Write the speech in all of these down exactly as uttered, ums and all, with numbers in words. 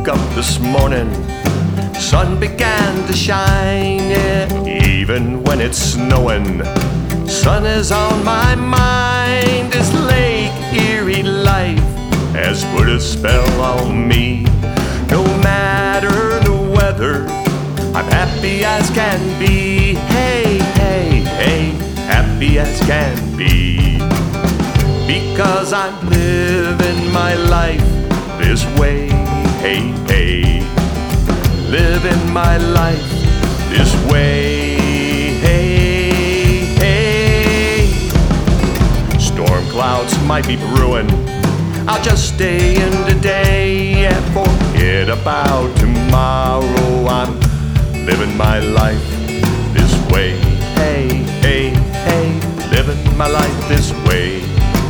up this morning, sun began to shine, yeah, even when it's snowing. Sun is on my mind. This Lake Erie life has put a spell on me. No matter the weather, I'm happy as can be. Hey, hey, hey, happy as can be. Because I'm living my life this way. Hey, hey, living my life this way. Hey, hey, storm clouds might be brewing. I'll just stay in today and forget about tomorrow. I'm living my life this way. Hey, hey, hey, living my life this way.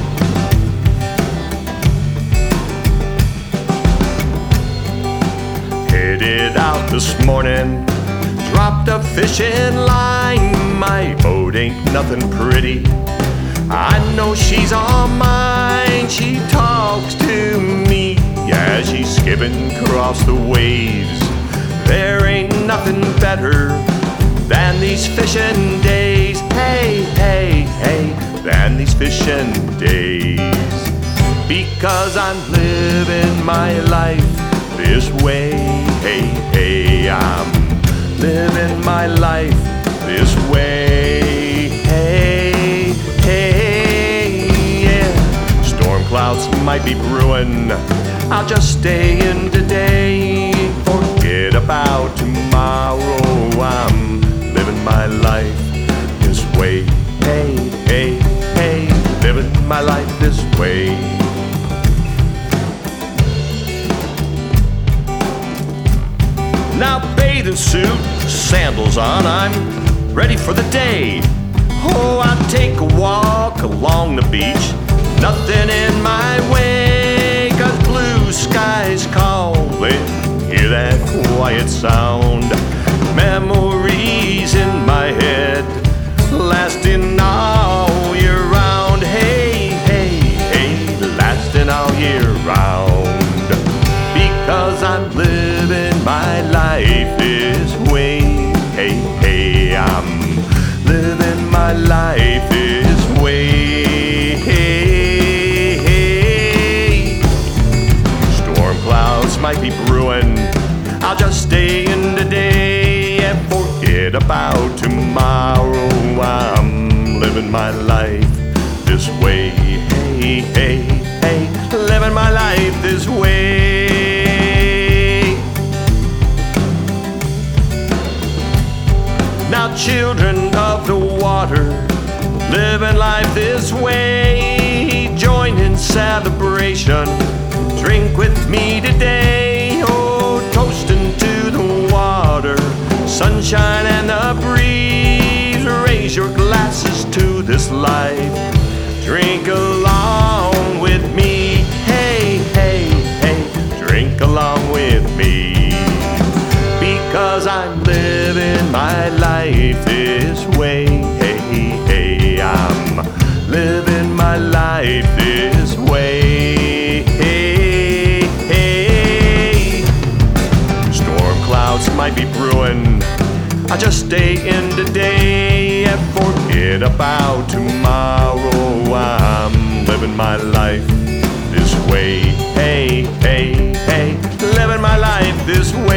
Headed out this morning, dropped a fishing line. My boat ain't nothing pretty, I know she's all mine. She talks to me as she's skipping across the waves. There ain't nothing better than these fishing days. Hey, hey, hey, than these fishing days. Because I'm living my life this way. Hey, hey, I'm living my life this way. Hey, hey, yeah. Storm clouds might be brewing, I'll just stay in today. Forget about tomorrow. I'm living my life this way. Hey, hey, hey, living my life this way. Now bathing suit, sandals on, I'm ready for the day. Oh, I take a walk along the beach, nothing in my way, 'cause blue skies calling, hear that quiet sound. Memories in my head, lasting all year round. Hey, hey, hey, lasting all year round. Because I'm living my life this way. Hey, hey, I'm living my life this way. Hey, hey. Storm clouds might be brewing, I'll just stay in today and forget about tomorrow. I'm living my life this way. Hey, hey, hey, living my life this way. Now children of the water, living life this way. Join in celebration, drink with me today. Oh, toasting to the water, sunshine and the breeze. Raise your glasses to this life, drink along with me. Hey, hey, hey, drink along with me. Because I'm living my life this way. Hey, hey, I'm living my life this way. Hey, hey. Storm clouds might be brewing, I just stay in today and forget about tomorrow. I'm living my life this way. Hey, hey, hey, living my life this way.